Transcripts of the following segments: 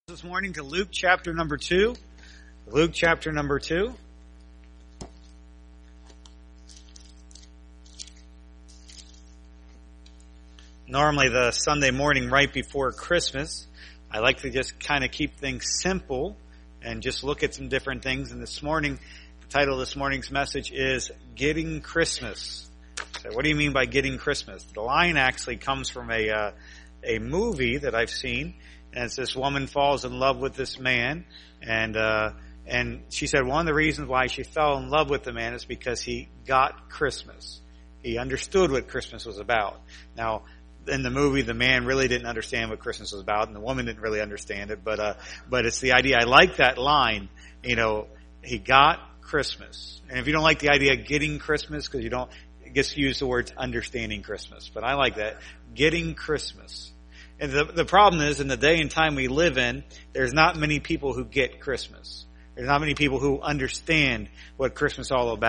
This morning to Luke chapter number 2. Luke chapter number 2. Normally the Sunday morning right before Christmas, I like to just kind of keep things simple and just look at some different things. And this morning, the title of this morning's message is Getting Christmas. So what do you mean by getting Christmas? The line actually comes from a movie that I've seen. And it's this woman falls in love with this man, and she said one of the reasons why she fell in love with the man is because he got Christmas. He understood what Christmas was about. Now, in the movie, the man really didn't understand what Christmas was about, and the woman didn't really understand it. But it's the idea. I like that line. You know, he got Christmas. And if you don't like the idea of getting Christmas, because you don't, I guess you use the words understanding Christmas. But I like that. Getting Christmas. And the problem is, in the day and time we live in, there's not many people who get Christmas. There's not many people who understand what Christmas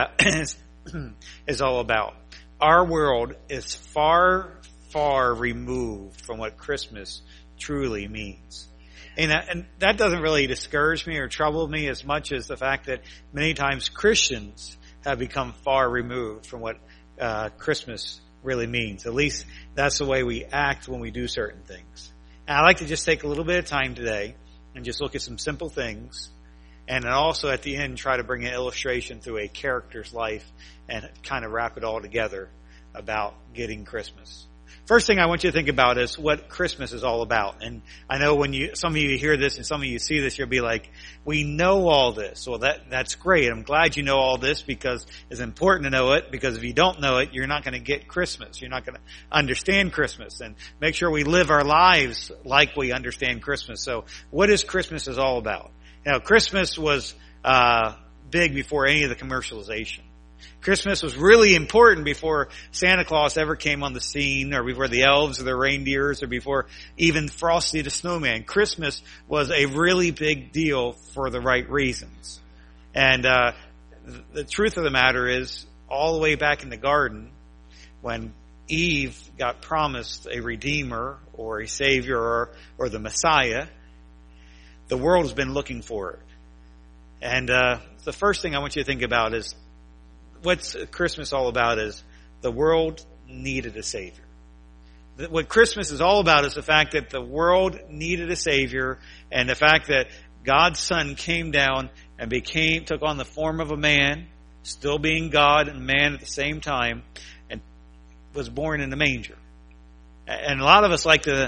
is all about. Our world is far, far removed from what Christmas truly means. And that doesn't really discourage me or trouble me as much as the fact that many times Christians have become far removed from what Christmas really means. At least that's the way we act when we do certain things. And I'd like to just take a little bit of time today and just look at some simple things, and then also at the end try to bring an illustration through a character's life and kind of wrap it all together about getting Christmas. First thing I want you to think about is what Christmas is all about. And I know when some of you hear this and some of you see this, you'll be like, we know all this. Well, that's great. I'm glad you know all this because it's important to know it, because if you don't know it, you're not going to get Christmas. You're not going to understand Christmas, and make sure we live our lives like we understand Christmas. So what is Christmas is all about? Now, Christmas was big before any of the commercialization. Christmas was really important before Santa Claus ever came on the scene, or before the elves or the reindeers, or before even Frosty the Snowman. Christmas was a really big deal for the right reasons. And the truth of the matter is, all the way back in the garden, when Eve got promised a Redeemer or a Savior or the Messiah, the world has been looking for it. And the first thing I want you to think about is, what's Christmas all about is the world needed a Savior. What Christmas is all about is the fact that the world needed a Savior, and the fact that God's Son came down and took on the form of a man, still being God and man at the same time, and was born in a manger. And a lot of us like to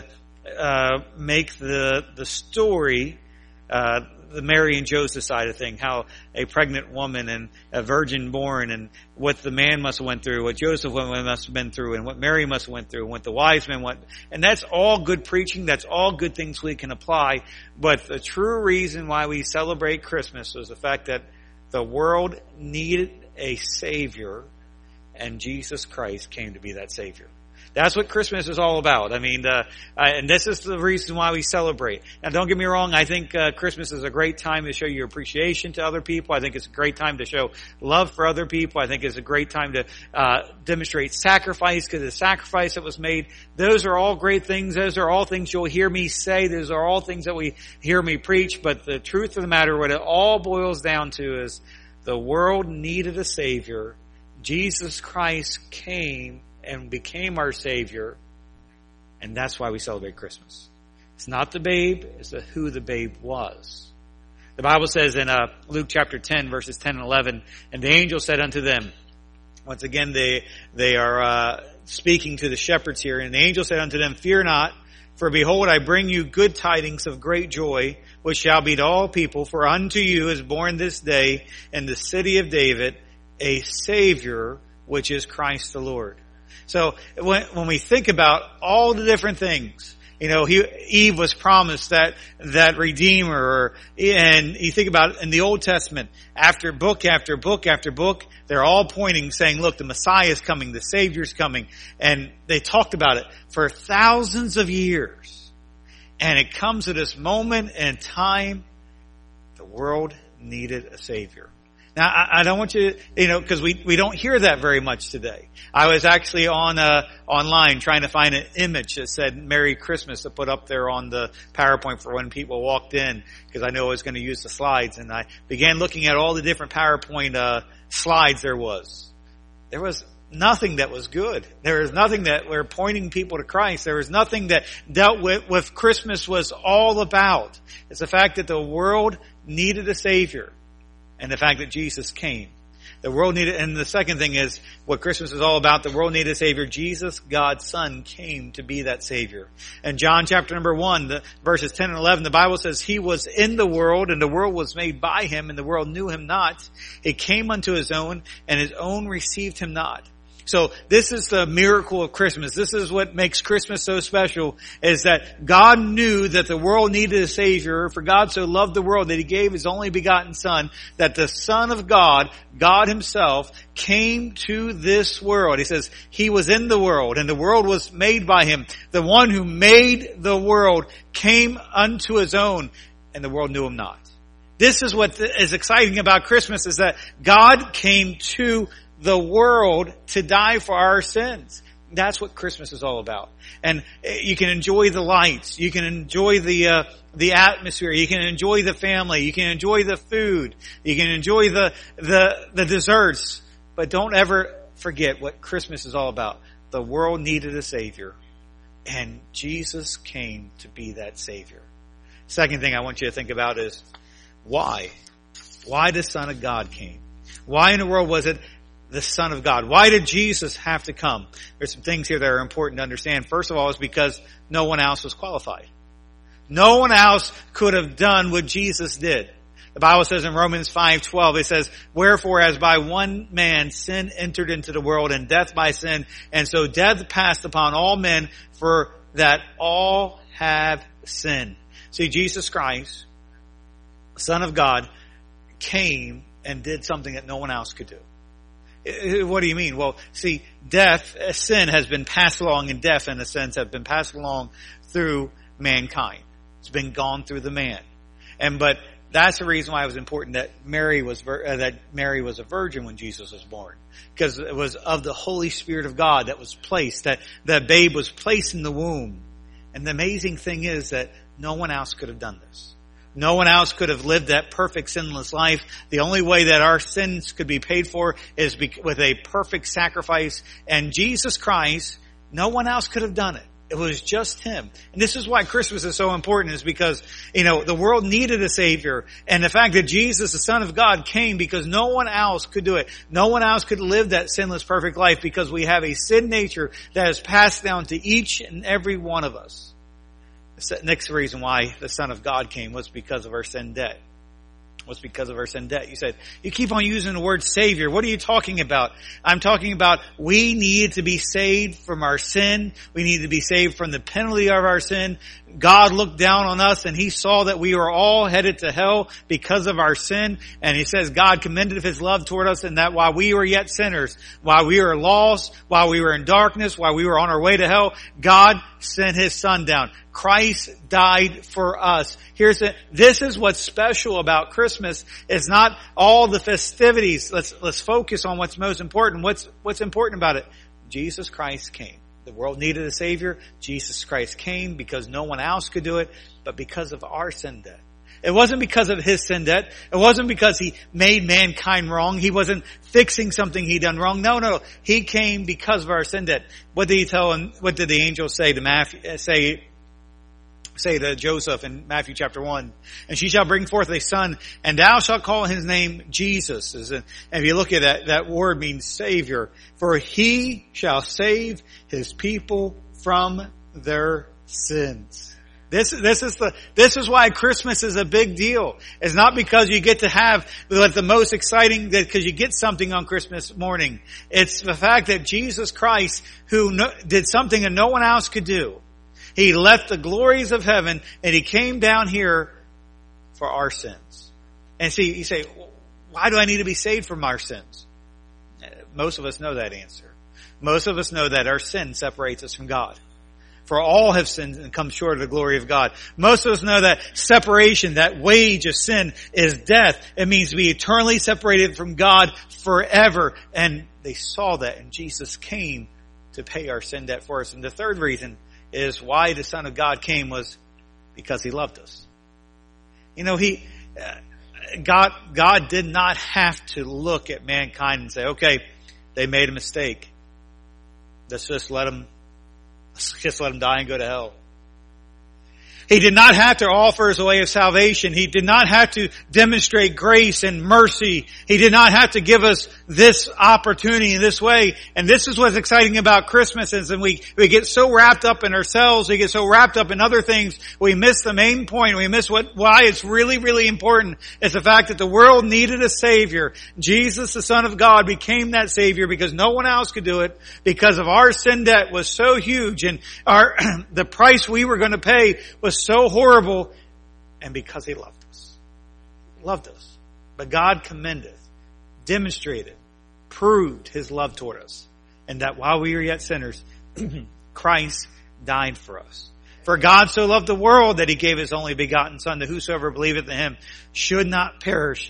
make the story the Mary and Joseph side of thing, how a pregnant woman and a virgin born, and what the man must have went through, what Joseph must have been through, and what Mary must have went through, and what the wise men went. And that's all good preaching. That's all good things we can apply. But the true reason why we celebrate Christmas was the fact that the world needed a Savior, and Jesus Christ came to be that Savior. That's what Christmas is all about. I mean, and this is the reason why we celebrate. Now, don't get me wrong. I think Christmas is a great time to show your appreciation to other people. I think it's a great time to show love for other people. I think it's a great time to demonstrate sacrifice, because the sacrifice that was made, those are all great things. Those are all things you'll hear me say. Those are all things that we hear me preach. But the truth of the matter, what it all boils down to is the world needed a Savior. Jesus Christ came and became our Savior, and that's why we celebrate Christmas. It's not the babe, it's who the babe was. The Bible says in Luke chapter 10, verses 10 and 11, and the angel said unto them, once again they are speaking to the shepherds here, and the angel said unto them, fear not, for behold, I bring you good tidings of great joy, which shall be to all people, for unto you is born this day in the city of David a Savior, which is Christ the Lord. So when we think about all the different things, you know, Eve was promised that Redeemer, and you think about it in the Old Testament, after book after book after book, they're all pointing, saying, look, the Messiah is coming, the Savior's coming, and they talked about it for thousands of years. And it comes to this moment in time, the world needed a Savior. Now, I don't want you, because we don't hear that very much today. I was actually online trying to find an image that said Merry Christmas to put up there on the PowerPoint for when people walked in, because I know I was going to use the slides. And I began looking at all the different PowerPoint slides there was. There was nothing that was good. There was nothing that were pointing people to Christ. There was nothing that dealt with Christmas was all about. It's the fact that the world needed a Savior, and the fact that Jesus came. The world needed, and the second thing is what Christmas is all about. The world needed a Savior. Jesus, God's Son, came to be that Savior. In John chapter number 1, verses 10 and 11, the Bible says, He was in the world, and the world was made by Him, and the world knew Him not. He came unto His own, and His own received Him not. So this is the miracle of Christmas. This is what makes Christmas so special, is that God knew that the world needed a Savior. For God so loved the world that He gave His only begotten Son, that the Son of God, God Himself, came to this world. He says, He was in the world, and the world was made by Him. The one who made the world came unto His own, and the world knew Him not. This is what is exciting about Christmas, is that God came to the world to die for our sins. That's what Christmas is all about. And you can enjoy the lights. You can enjoy the atmosphere. You can enjoy the family. You can enjoy the food. You can enjoy the desserts. But don't ever forget what Christmas is all about. The world needed a Savior, and Jesus came to be that Savior. Second thing I want you to think about is why? Why the Son of God came? Why in the world was it the Son of God? Why did Jesus have to come? There's some things here that are important to understand. First of all, is because no one else was qualified. No one else could have done what Jesus did. The Bible says in Romans 5:12, it says, Wherefore as by one man sin entered into the world, and death by sin, and so death passed upon all men, for that all have sinned. See, Jesus Christ, Son of God, came and did something that no one else could do. What do you mean? Well, see, sin has been passed along, and death, in a sense, have been passed along through mankind. It's been gone through the man. But that's the reason why it was important that Mary was a virgin when Jesus was born, because it was of the Holy Spirit of God that was placed, that babe was placed in the womb. And the amazing thing is that no one else could have done this. No one else could have lived that perfect, sinless life. The only way that our sins could be paid for is with a perfect sacrifice. And Jesus Christ, no one else could have done it. It was just Him. And this is why Christmas is so important, is because, the world needed a Savior. And the fact that Jesus, the Son of God, came because no one else could do it. No one else could live that sinless, perfect life, because we have a sin nature that is passed down to each and every one of us. The next reason why the Son of God came was because of our sin debt. Was because of our sin debt. You said, you keep on using the word Savior. What are you talking about? I'm talking about we need to be saved from our sin. We need to be saved from the penalty of our sin. God looked down on us, and He saw that we were all headed to hell because of our sin. And He says God commended His love toward us, and that while we were yet sinners, while we were lost, while we were in darkness, while we were on our way to hell, God sent His Son down. Christ died for us. This is what's special about Christmas. It's not all the festivities. Let's focus on what's most important. What's important about it? Jesus Christ came. The world needed a Savior. Jesus Christ came because no one else could do it, but because of our sin debt. It wasn't because of His sin debt. It wasn't because He made mankind wrong. He wasn't fixing something He done wrong. No. He came because of our sin debt. What did He tell him? What did the angel say to say to Joseph in Matthew chapter 1? And she shall bring forth a son, and thou shalt call his name Jesus. And if you look at that word means Savior. For He shall save His people from their sins. This is why Christmas is a big deal. It's not because you get to have the most exciting, because you get something on Christmas morning. It's the fact that Jesus Christ, who did something that no one else could do, He left the glories of heaven, and He came down here for our sins. And see, you say, why do I need to be saved from our sins? Most of us know that answer. Most of us know that our sin separates us from God. For all have sinned and come short of the glory of God. Most of us know that separation, that wage of sin is death. It means to be eternally separated from God forever. And they saw that, and Jesus came to pay our sin debt for us. And the third reason is why the Son of God came was because He loved us. You know, God did not have to look at mankind and say, okay, they made a mistake. Let's just let them die and go to hell. He did not have to offer us a way of salvation. He did not have to demonstrate grace and mercy. He did not have to give us this opportunity in this way. And this is what's exciting about Christmas is that we get so wrapped up in ourselves, we get so wrapped up in other things, we miss the main point. We miss why it's really, really important. It's the fact that the world needed a Savior. Jesus, the Son of God, became that Savior because no one else could do it, because of our sin debt was so huge and the price we were going to pay was so horrible, and because He loved us. Loved us. But God commendeth, demonstrated, proved His love toward us, and that while we were yet sinners, Christ died for us. For God so loved the world that He gave His only begotten Son, that whosoever believeth in Him should not perish,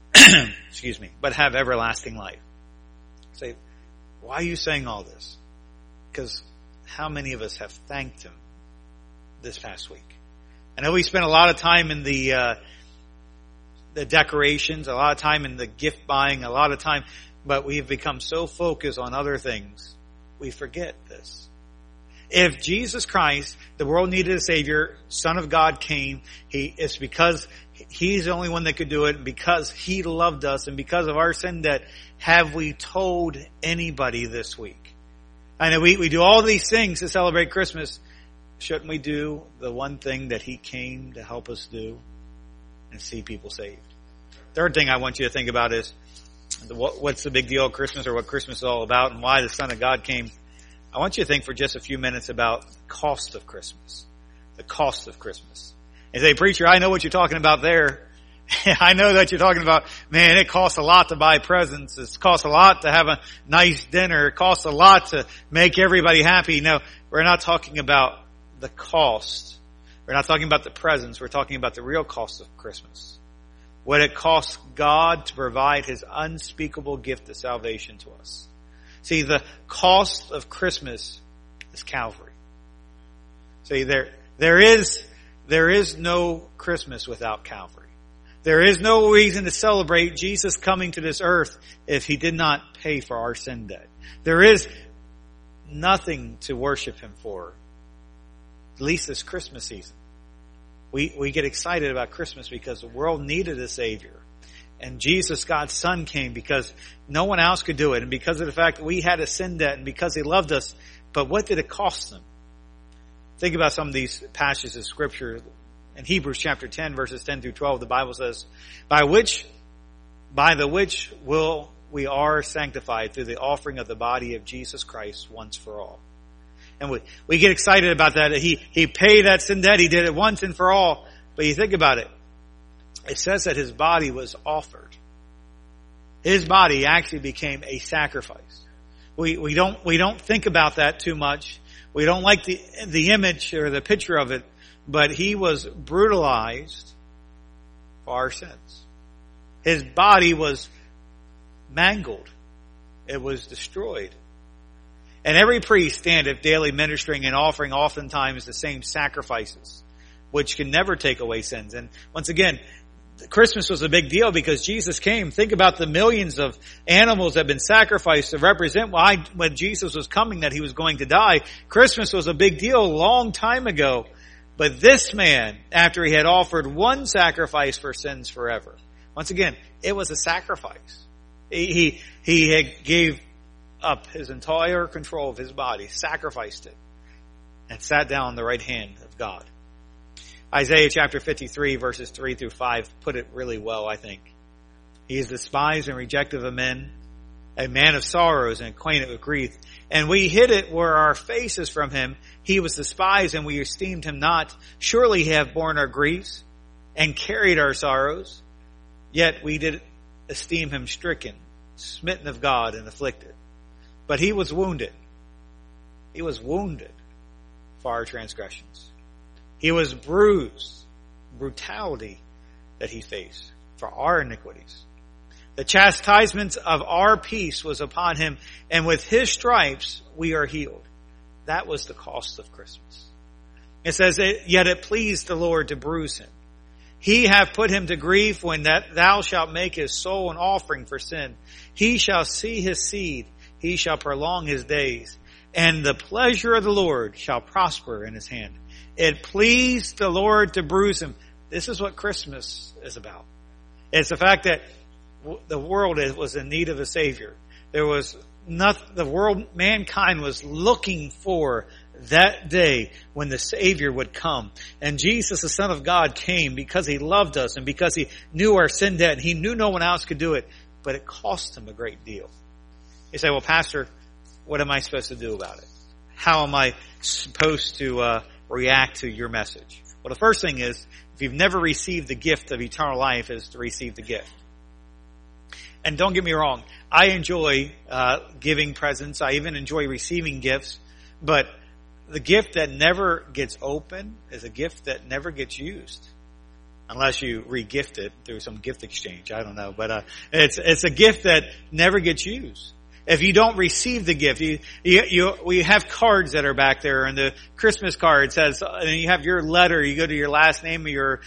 but have everlasting life. Say, why are you saying all this? Because how many of us have thanked Him this past week? I know we spent a lot of time in the decorations, a lot of time in the gift buying, a lot of time, but we have become so focused on other things, we forget this. If Jesus Christ, the world needed a Savior, Son of God came, it's because He's the only one that could do it, and because He loved us, and because of our sin debt, have we told anybody this week? I know we do all these things to celebrate Christmas. Shouldn't we do the one thing that He came to help us do and see people saved? Third thing I want you to think about is what's the big deal of Christmas, or what Christmas is all about, and why the Son of God came. I want you to think for just a few minutes about the cost of Christmas. The cost of Christmas. And say, preacher, I know what you're talking about there. I know that you're talking about, man, it costs a lot to buy presents. It costs a lot to have a nice dinner. It costs a lot to make everybody happy. No, we're not talking about the cost. We're not talking about the presents. We're talking about the real cost of Christmas. What it costs God to provide His unspeakable gift of salvation to us. See, the cost of Christmas is Calvary. See, there is no Christmas without Calvary. There is no reason to celebrate Jesus coming to this earth if He did not pay for our sin debt. There is nothing to worship Him for. At least this Christmas season. We get excited about Christmas because the world needed a Savior. And Jesus, God's Son, came because no one else could do it. And because of the fact that we had a sin debt and because He loved us. But what did it cost Him? Think about some of these passages of Scripture. In Hebrews chapter 10, verses 10 through 12, the Bible says, by the which we are sanctified through the offering of the body of Jesus Christ once for all. And we get excited about that. He paid that sin debt. He did it once and for all. But you think about it. It says that His body was offered. His body actually became a sacrifice. We don't think about that too much. We don't like the image or the picture of it. But He was brutalized for our sins. His body was mangled. It was destroyed. And every priest standeth daily ministering and offering oftentimes the same sacrifices, which can never take away sins. And once again, Christmas was a big deal because Jesus came. Think about the millions of animals that have been sacrificed to represent why when Jesus was coming that He was going to die. Christmas was a big deal a long time ago. But this man, after He had offered one sacrifice for sins forever, once again, it was a sacrifice. He gave up His entire control of His body, sacrificed it, and sat down on the right hand of God. Isaiah chapter 53 verses 3 through 5 put it really well, I think. He is despised and rejected of men, a man of sorrows and acquainted with grief. And we hid it where our faces from Him. He was despised and we esteemed Him not. Surely He hath borne our griefs and carried our sorrows. Yet we did esteem Him stricken, smitten of God, and afflicted. But He was wounded. He was wounded for for our transgressions. He was bruised, brutality that he faced for our iniquities. The chastisement of our peace was upon him, and with his stripes we are healed. That was the cost of Christmas. It says, yet it pleased the Lord to bruise him. He hath put him to grief when that thou shalt make his soul an offering for sin. He shall see his seed. He shall prolong his days. And the pleasure of the Lord shall prosper in his hand. It pleased the Lord to bruise him. This is what Christmas is about. It's the fact that the world was in need of a Savior. Mankind was looking for that day when the Savior would come. And Jesus, the Son of God, came because he loved us and because he knew our sin debt. And he knew no one else could do it, but it cost him a great deal. You say, well, Pastor, what am I supposed to do about it? How am I supposed to react to your message? Well, the first thing is, if you've never received the gift of eternal life, is to receive the gift. And don't get me wrong, I enjoy giving presents. I even enjoy receiving gifts. But the gift that never gets opened is a gift that never gets used. Unless you re-gift it through some gift exchange. I don't know. But it's a gift that never gets used. If you don't receive the gift, we have cards that are back there, and the Christmas card says, and you have your letter, you go to your last name of your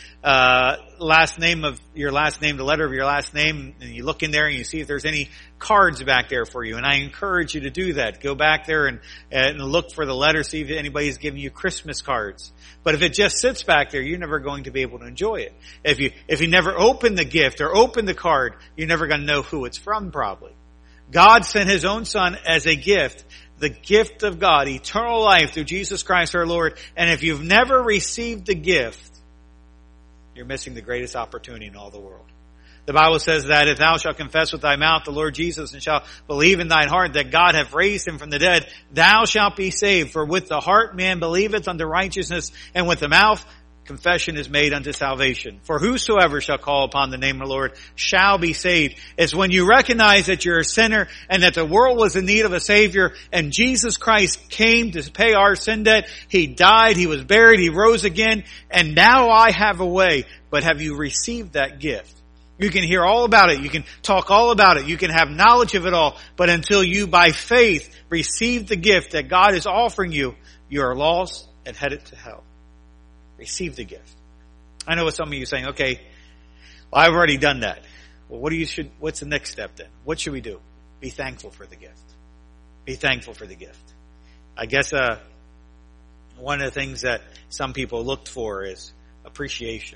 last name, the letter of your last name, and you look in there and you see if there's any cards back there for you. And I encourage you to do that. Go back there and look for the letter, see if anybody's giving you Christmas cards. But if it just sits back there, you're never going to be able to enjoy it. If you never open the gift or open the card, you're never going to know who it's from probably. God sent his own Son as a gift, the gift of God, eternal life through Jesus Christ our Lord. And if you've never received the gift, you're missing the greatest opportunity in all the world. The Bible says that if thou shalt confess with thy mouth the Lord Jesus and shalt believe in thine heart that God hath raised him from the dead, thou shalt be saved. For with the heart man believeth unto righteousness, and with the mouth confession is made unto salvation. For whosoever shall call upon the name of the Lord shall be saved. It's when you recognize that you're a sinner and that the world was in need of a Savior, and Jesus Christ came to pay our sin debt. He died, he was buried, he rose again, and now I have a way. But have you received that gift? You can hear all about it. You can talk all about it. You can have knowledge of it all. But until you, by faith, receive the gift that God is offering you, you are lost and headed to hell. Receive the gift. I know what some of you are saying, okay, well, I've already done that. Well, what's the next step then? What should we do? Be thankful for the gift. Be thankful for the gift. I guess one of the things that some people looked for is appreciation.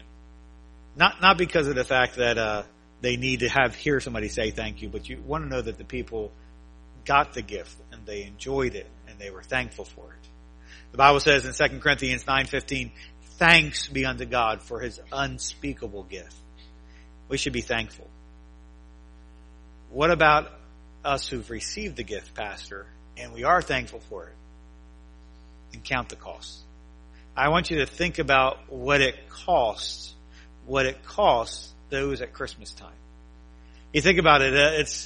Not because of the fact that they need to hear somebody say thank you, but you want to know that the people got the gift and they enjoyed it and they were thankful for it. The Bible says in 2 Corinthians 9:15, thanks be unto God for his unspeakable gift. We should be thankful. What about us who've received the gift, Pastor, and we are thankful for it? And count the cost. I want you to think about what it costs those at Christmas time. You think about it,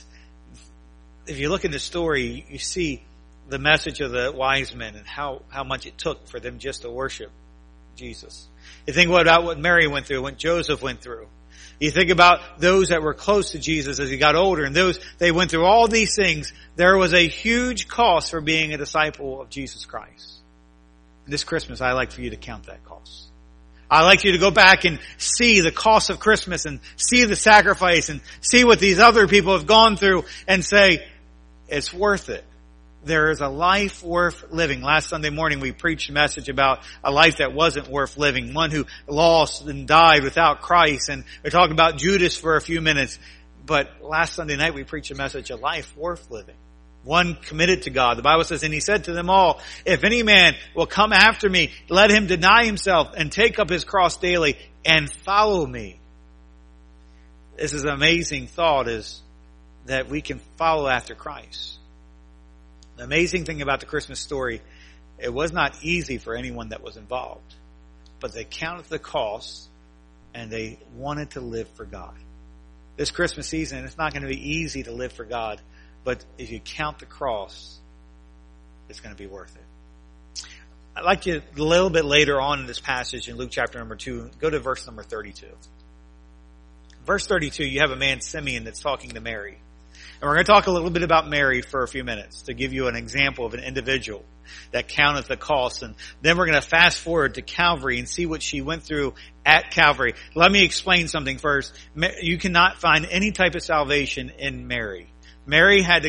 if you look in the story, you see the message of the wise men and how much it took for them just to worship Jesus. You think about what Mary went through, what Joseph went through. You think about those that were close to Jesus as he got older, and they went through all these things. There was a huge cost for being a disciple of Jesus Christ. And this Christmas, I'd like for you to count that cost. I'd like you to go back and see the cost of Christmas and see the sacrifice and see what these other people have gone through and say, it's worth it. There is a life worth living. Last Sunday morning we preached a message about a life that wasn't worth living. One who lost and died without Christ. And we talked about Judas for a few minutes. But last Sunday night we preached a message, a life worth living. One committed to God. The Bible says, and he said to them all, if any man will come after me, let him deny himself and take up his cross daily and follow me. This is an amazing thought, is that we can follow after Christ. The amazing thing about the Christmas story, it was not easy for anyone that was involved. But they counted the cost and they wanted to live for God. This Christmas season, it's not going to be easy to live for God. But if you count the cross, it's going to be worth it. I'd like you a little bit later on in this passage in Luke chapter number 2, go to verse number 32. Verse 32, you have a man, Simeon, that's talking to Mary. And we're going to talk a little bit about Mary for a few minutes to give you an example of an individual that counteth the cost. And then we're going to fast forward to Calvary and see what she went through at Calvary. Let me explain something first. You cannot find any type of salvation in Mary. Mary had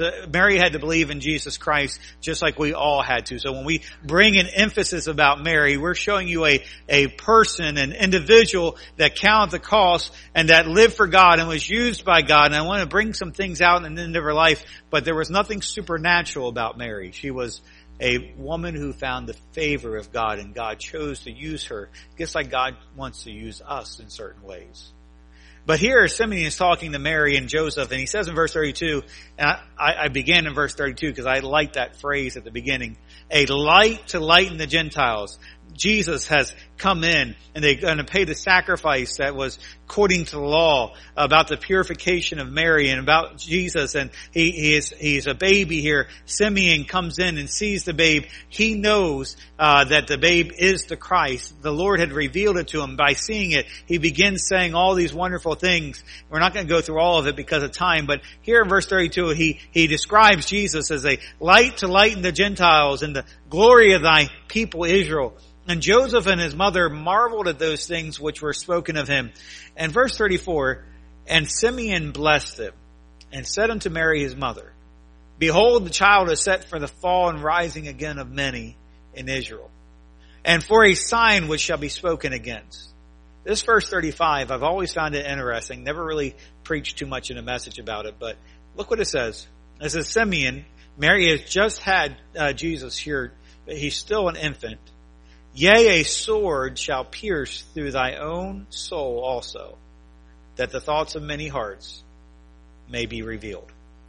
to believe in Jesus Christ just like we all had to. So when we bring an emphasis about Mary, we're showing you a person, an individual that counted the cost and that lived for God and was used by God. And I want to bring some things out in the end of her life, but there was nothing supernatural about Mary. She was a woman who found the favor of God, and God chose to use her, just like God wants to use us in certain ways. But here Simeon is talking to Mary and Joseph, and he says in verse 32, and I began in verse 32 because I like that phrase at the beginning, a light to lighten the Gentiles. Jesus has come in, and they're going to pay the sacrifice that was according to the law about the purification of Mary and about Jesus. And he's a baby here. Simeon comes in and sees the babe. He knows that the babe is the Christ. The Lord had revealed it to him. By seeing it, he begins saying all these wonderful things. We're not going to go through all of it because of time, but here in verse 32, he describes Jesus as a light to lighten the Gentiles and the glory of thy people Israel. And Joseph and his mother marveled at those things which were spoken of him. And verse 34, and Simeon blessed him and said unto Mary his mother, behold, the child is set for the fall and rising again of many in Israel, and for a sign which shall be spoken against. This verse 35, I've always found it interesting. Never really preached too much in a message about it, but look what it says. It says, Simeon, Mary has just had Jesus here, but he's still an infant. Yea, a sword shall pierce through thy own soul also, that the thoughts of many hearts may be revealed.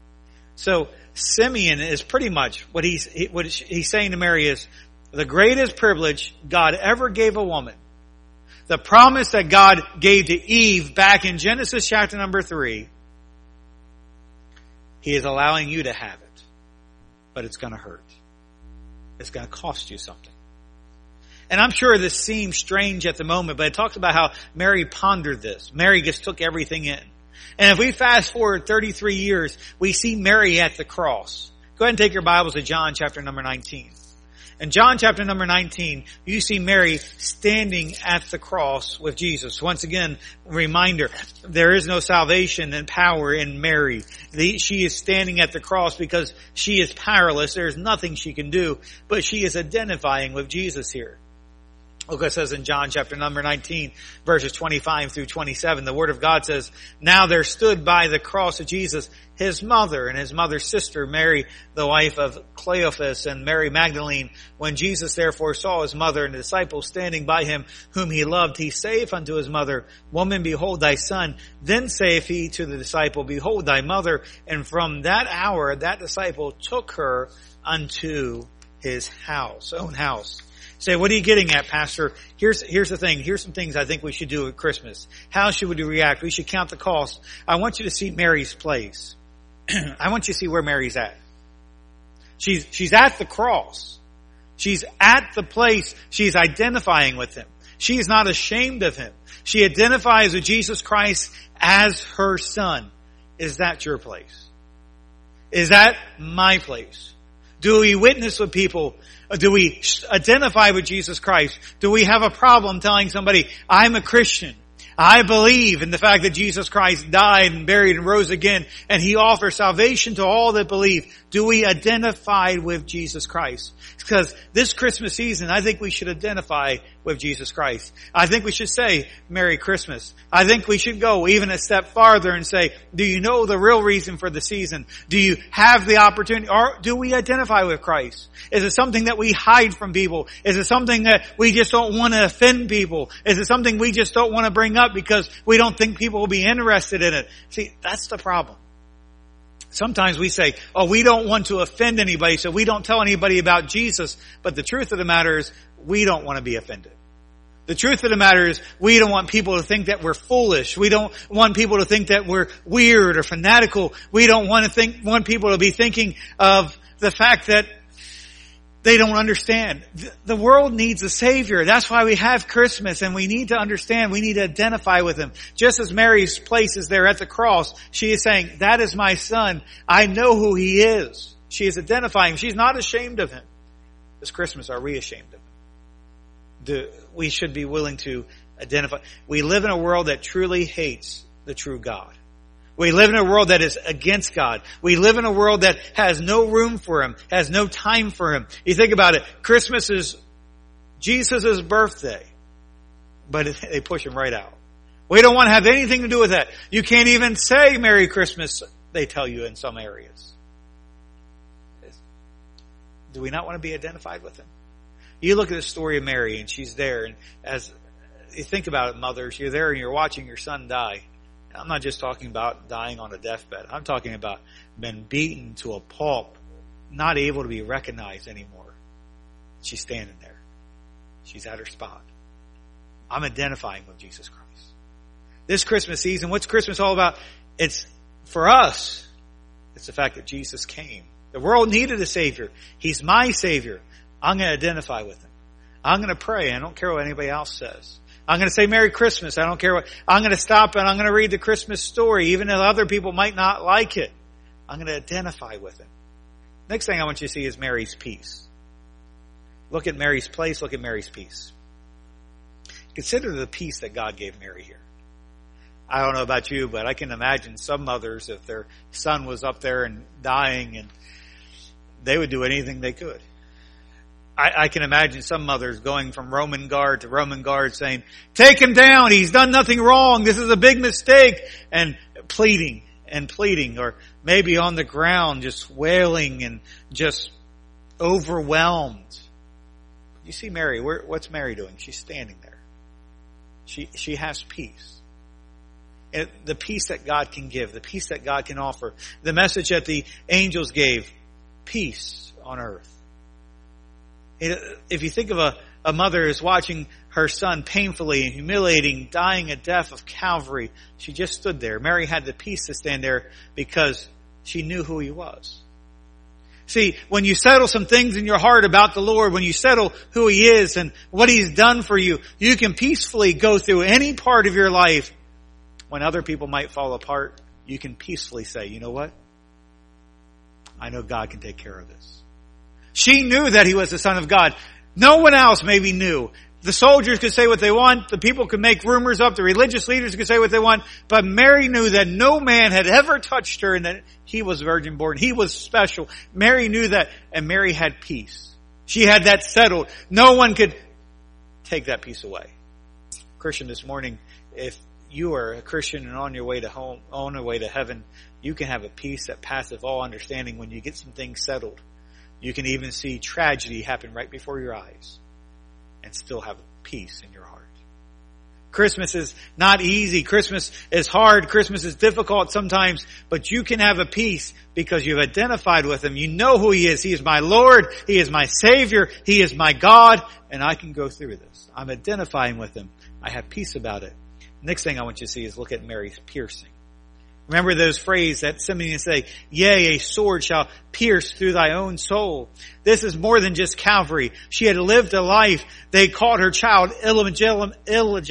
So Simeon is pretty much what he's saying to Mary is the greatest privilege God ever gave a woman. The promise that God gave to Eve back in Genesis chapter number 3. He is allowing you to have it, but it's going to hurt. It's going to cost you something. And I'm sure this seems strange at the moment, but it talks about how Mary pondered this. Mary just took everything in. And if we fast forward 33 years, we see Mary at the cross. Go ahead and take your Bibles to John chapter number 19. In John chapter number 19, you see Mary standing at the cross with Jesus. Once again, reminder, there is no salvation and power in Mary. She is standing at the cross because she is powerless. There is nothing she can do, but she is identifying with Jesus here. Look what it says in John chapter number 19, verses 25 through 27. The Word of God says, now there stood by the cross of Jesus his mother and his mother's sister, Mary, the wife of Cleophas, and Mary Magdalene. When Jesus therefore saw his mother and the disciples standing by him, whom he loved, he saith unto his mother, Woman, behold thy son. Then saith he to the disciple, Behold thy mother. And from that hour, that disciple took her unto his own house. Say, what are you getting at, Pastor? Here's the thing. Here's some things I think we should do at Christmas. How should we react? We should count the cost. I want you to see Mary's place. I want you to see where Mary's at. She's at the cross. She's at the place. She's identifying with him. She is not ashamed of him. She identifies with Jesus Christ as her son. Is that your place? Is that my place? Do we witness with people? Do we identify with Jesus Christ? Do we have a problem telling somebody, I'm a Christian? I believe in the fact that Jesus Christ died and buried and rose again, and he offers salvation to all that believe. Do we identify with Jesus Christ? Because this Christmas season, I think we should identify with Jesus Christ. I think we should say, Merry Christmas. I think we should go even a step farther and say, do you know the real reason for the season? Do you have the opportunity, or do we identify with Christ? Is it something that we hide from people? Is it something that we just don't want to offend people? Is it something we just don't want to bring up because we don't think people will be interested in it? See, that's the problem. Sometimes we say, oh, we don't want to offend anybody, so we don't tell anybody about Jesus. But the truth of the matter is, we don't want to be offended. The truth of the matter is, we don't want people to think that we're foolish. We don't want people to think that we're weird or fanatical. We don't want people to be thinking of the fact that They don't understand. The world needs a Savior. That's why we have Christmas, and we need to understand. We need to identify with Him. Just as Mary's place is there at the cross, she is saying, that is my son. I know who He is. She is identifying. She's not ashamed of Him. This Christmas, are we ashamed of Him? We should be willing to identify. We live in a world that truly hates the true God. We live in a world that is against God. We live in a world that has no room for Him, has no time for Him. You think about it. Christmas is Jesus' birthday, but they push Him right out. We don't want to have anything to do with that. You can't even say Merry Christmas, they tell you in some areas. Do we not want to be identified with Him? You look at the story of Mary, and she's there, and as you think about it, mothers, you're there and you're watching your son die. I'm not just talking about dying on a deathbed. I'm talking about been beaten to a pulp, not able to be recognized anymore. She's standing there. She's at her spot. I'm identifying with Jesus Christ. This Christmas season, what's Christmas all about? It's, for us, it's the fact that Jesus came. The world needed a Savior. He's my Savior. I'm going to identify with Him. I'm going to pray. I don't care what anybody else says. I'm going to say Merry Christmas. I don't care what. I'm going to stop and I'm going to read the Christmas story, even if other people might not like it. I'm going to identify with Him. Next thing I want you to see is Mary's peace. Look at Mary's place. Look at Mary's peace. Consider the peace that God gave Mary here. I don't know about you, but I can imagine some mothers, if their son was up there and dying, and they would do anything they could. I can imagine some mothers going from Roman guard to Roman guard saying, take him down, he's done nothing wrong, this is a big mistake, and pleading, or maybe on the ground just wailing and just overwhelmed. You see Mary, what's Mary doing? She's standing there. She has peace. And the peace that God can give, the peace that God can offer. The message that the angels gave, peace on earth. If you think of a mother who's watching her son painfully and humiliating, dying a death of Calvary, she just stood there. Mary had the peace to stand there because she knew who He was. See, when you settle some things in your heart about the Lord, when you settle who He is and what He's done for you, you can peacefully go through any part of your life. When other people might fall apart, you can peacefully say, you know what? I know God can take care of this. She knew that He was the Son of God. No one else maybe knew. The soldiers could say what they want. The people could make rumors up. The religious leaders could say what they want. But Mary knew that no man had ever touched her and that He was virgin born. He was special. Mary knew that, and Mary had peace. She had that settled. No one could take that peace away. Christian, this morning, if you are a Christian and on your way to home, on your way to heaven, you can have a peace that passeth all understanding when you get some things settled. You can even see tragedy happen right before your eyes and still have peace in your heart. Christmas is not easy. Christmas is hard. Christmas is difficult sometimes, but you can have a peace because you've identified with Him. You know who He is. He is my Lord. He is my Savior. He is my God, and I can go through this. I'm identifying with Him. I have peace about it. Next thing I want you to see is look at Mary's piercing. Remember those phrases that Simeon say, yea, a sword shall pierce through thy own soul. This is more than just Calvary. She had lived a life. They called her child illegitimate.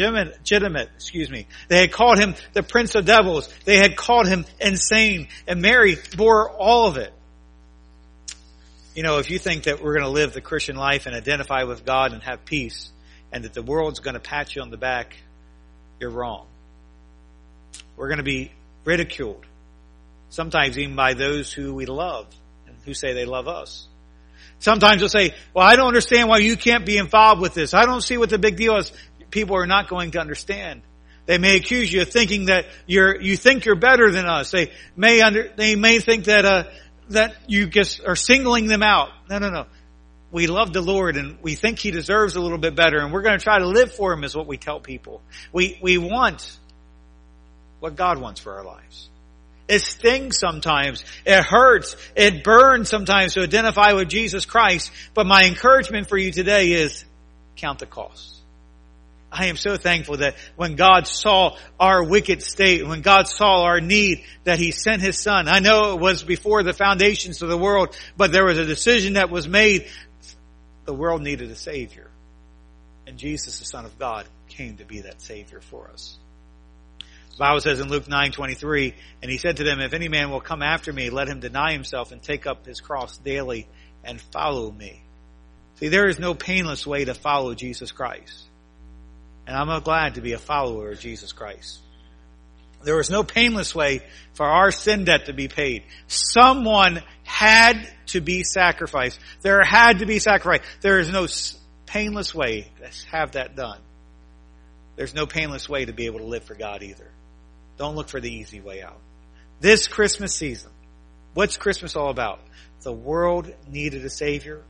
They had called him the prince of devils. They had called him insane. And Mary bore all of it. You know, if you think that we're going to live the Christian life and identify with God and have peace, and that the world's going to pat you on the back, you're wrong. We're going to be ridiculed, sometimes even by those who we love and who say they love us. Sometimes they'll say, well, I don't understand why you can't be involved with this. I don't see what the big deal is. People are not going to understand. They may accuse you of thinking that you think you're better than us. They may think that you just are singling them out. No. We love the Lord and we think He deserves a little bit better, and we're going to try to live for Him is what we tell people. We want what God wants for our lives. It stings sometimes. It hurts. It burns sometimes to identify with Jesus Christ. But my encouragement for you today is count the cost. I am so thankful that when God saw our wicked state, when God saw our need, that He sent His Son. I know it was before the foundations of the world, but there was a decision that was made the world needed a Savior. And Jesus, the Son of God, came to be that Savior for us. The Bible says in Luke 9:23, and he said to them, if any man will come after me, let him deny himself and take up his cross daily and follow me. See, there is no painless way to follow Jesus Christ. And I'm glad to be a follower of Jesus Christ. There was no painless way for our sin debt to be paid. Someone had to be sacrificed. There had to be sacrifice. There is no painless way to have that done. There's no painless way to be able to live for God either. Don't look for the easy way out. This Christmas season, what's Christmas all about? The world needed a Savior.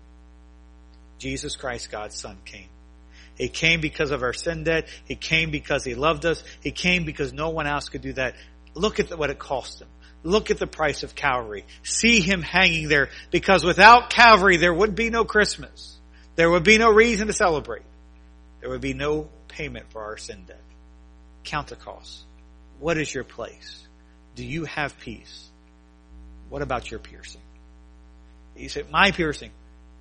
Jesus Christ, God's Son, came. He came because of our sin debt. He came because He loved us. He came because no one else could do that. Look at what it cost Him. Look at the price of Calvary. See Him hanging there, because without Calvary there would be no Christmas. There would be no reason to celebrate. There would be no payment for our sin debt. Count the cost. What is your place? Do you have peace? What about your piercing? You say, my piercing.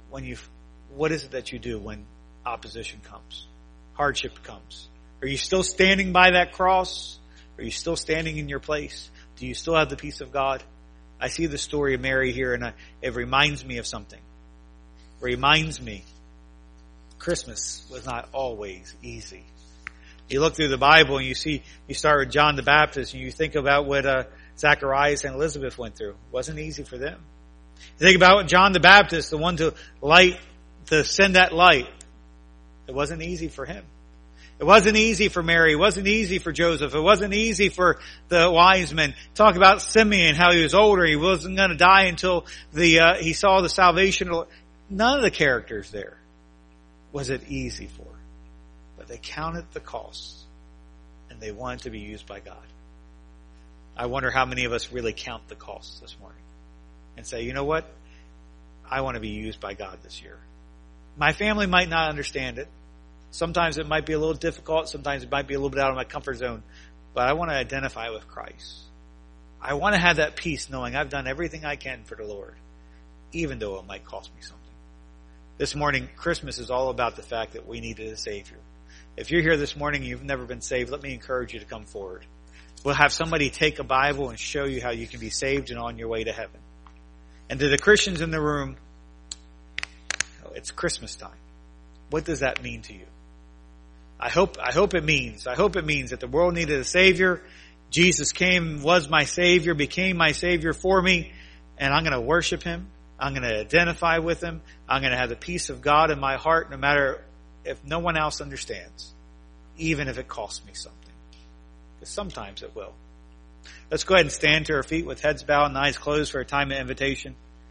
What is it that you do when opposition comes? Hardship comes. Are you still standing by that cross? Are you still standing in your place? Do you still have the peace of God? I see the story of Mary here, and it reminds me of something. It reminds me Christmas was not always easy. You look through the Bible and you start with John the Baptist, and you think about what Zacharias and Elizabeth went through. It wasn't easy for them. You think about John the Baptist, the one to send that light. It wasn't easy for him. It wasn't easy for Mary. It wasn't easy for Joseph. It wasn't easy for the wise men. Talk about Simeon, how he was older. He wasn't going to die until he saw the salvation. None of the characters there was it easy for. But they counted the costs, and they wanted to be used by God. I wonder how many of us really count the costs this morning and say, you know what? I want to be used by God this year. My family might not understand it. Sometimes it might be a little difficult. Sometimes it might be a little bit out of my comfort zone. But I want to identify with Christ. I want to have that peace knowing I've done everything I can for the Lord, even though it might cost me something. This morning, Christmas is all about the fact that we needed a Savior. If you're here this morning and you've never been saved, let me encourage you to come forward. We'll have somebody take a Bible and show you how you can be saved and on your way to heaven. And to the Christians in the room, it's Christmas time. What does that mean to you? I hope it means that the world needed a Savior. Jesus came, was my Savior, became my Savior for me, and I'm going to worship Him. I'm going to identify with Him. I'm going to have the peace of God in my heart, no matter if no one else understands, even if it costs me something. Because sometimes it will. Let's go ahead and stand to our feet with heads bowed and eyes closed for a time of invitation.